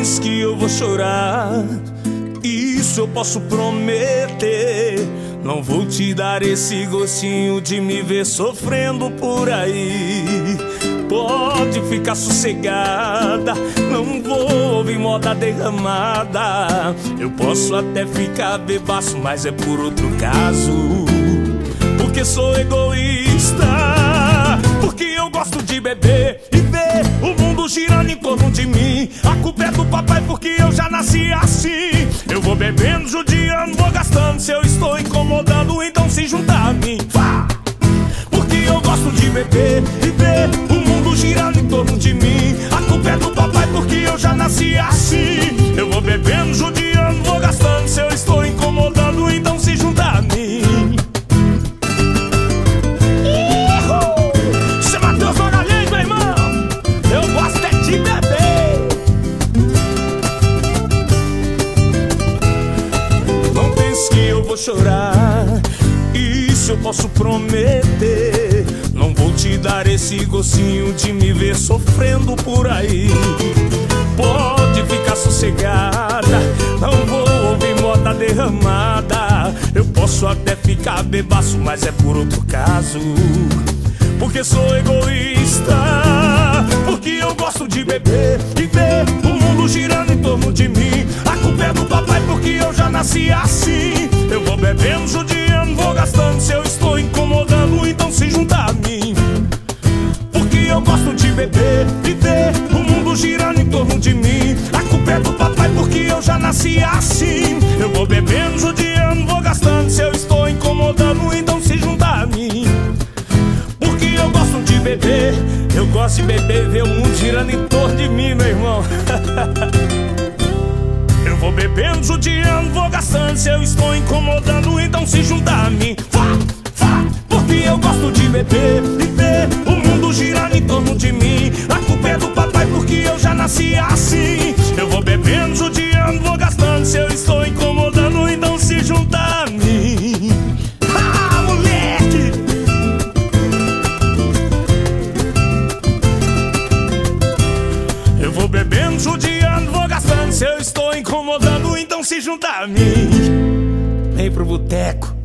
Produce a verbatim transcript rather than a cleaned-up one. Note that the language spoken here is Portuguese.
pense que eu vou chorar, isso eu posso prometer. Não vou te dar esse gostinho de me ver sofrendo por aí. Pode ficar sossegada, não vou ouvir moda derramada. Eu posso até ficar bebaço, mas é por outro caso. Porque sou egoísta, porque eu gosto de beber e ver o mundo girando em torno de mim. A culpa é do papai porque eu já nasci assim. Eu vou bebendo, judiando, vou gastando. Se eu estou incomodando, então se junta a mim. Vá! Porque eu gosto de beber e ver o mundo girando em torno de mim. A culpa é do papai porque eu já nasci assim. Eu vou bebendo, judiando, vou gastando. Se eu estou incomodando, então se junta a mim. Isso é Matheus Magalhães, meu irmão. Eu gosto é de beber. Não pense que eu vou chorar, isso eu posso prometer. Não vou te dar esse gostinho de me ver sofrendo por aí. Pode ficar sossegada, não vou ouvir moda derramada. Eu posso até ficar bebaço, mas é por outro caso. Porque sou egoísta, porque eu gosto de beber e ver o mundo girando em torno de mim. A culpa é do papai porque eu já nasci assim. Eu vou bebendo, judiando, vou gastando. Se eu estou incomodando, então se junta a mim. Porque eu gosto de beber e ver o mundo girando em torno de mim. A culpa é do papai porque eu já nasci assim. Eu vou bebendo, judiando, vou gastando. Se eu estou incomodando, então se junta a mim. Porque eu gosto de beber, eu gosto de beber e ver o mundo girando em torno de mim, meu irmão. Eu vou bebendo, judiando, vou gastando. Se eu estou incomodando, então se junta a mim. Vá, vá, porque eu gosto de beber e ver o mundo girando em torno de mim. A culpa é do papai porque eu já nasci assim. Eu vou bebendo, judiando, vou gastando. Se eu estou incomodando, então se junta a mim. Ah, moleque! Eu vou bebendo, judiando, vou gastando. Se eu estou incomodando, então se junta a mim. Vem pro boteco.